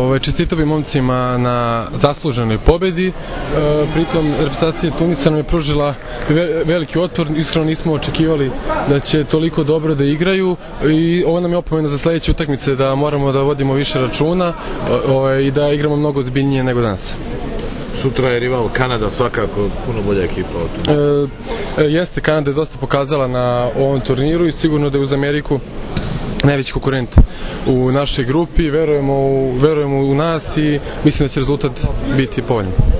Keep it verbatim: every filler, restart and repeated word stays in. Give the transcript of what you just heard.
Čestitao bi momcima na zasluženoj pobedi, pritom reprezentacija Tunisa nam je pružila veliki otpor, iskreno nismo očekivali da će toliko dobro da igraju i ovo nam je opomena za sledeće utakmice da moramo da vodimo više računa i da igramo mnogo ozbiljnije nego danas. Sutra je rival Kanada, svakako puno bolja ekipa od Tunisa. Jeste, Kanada je dosta pokazala na ovom turniru i sigurno da je uz Ameriku najveći konkurent u našoj grupi, verujemo u, verujemo u nas i mislim da će rezultat biti povoljan.